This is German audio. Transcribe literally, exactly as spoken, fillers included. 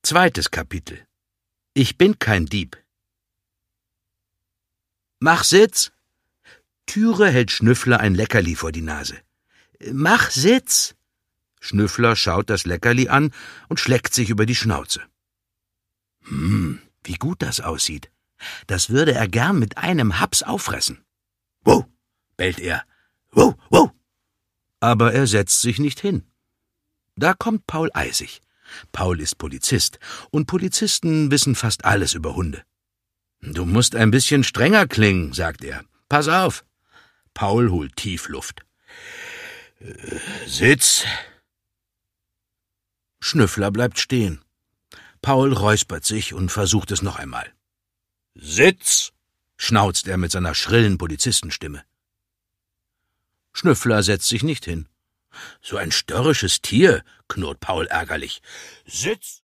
Zweites Kapitel. Ich bin kein Dieb. Mach Sitz! Türe hält Schnüffler ein Leckerli vor die Nase. Mach Sitz! Schnüffler schaut das Leckerli an und schleckt sich über die Schnauze. Hm, wie gut das aussieht. Das würde er gern mit einem Haps auffressen. Wow, bellt er. Wow, wow. Aber er setzt sich nicht hin. Da kommt Paul Eisig. Paul ist Polizist, und Polizisten wissen fast alles über Hunde. »Du musst ein bisschen strenger klingen«, sagt er. »Pass auf!« Paul holt tief Luft. Äh, »Sitz!« Schnüffler bleibt stehen. Paul räuspert sich und versucht es noch einmal. »Sitz!« schnauzt er mit seiner schrillen Polizistenstimme. Schnüffler setzt sich nicht hin. »So ein störrisches Tier«, knurrt Paul ärgerlich. »Sitz!«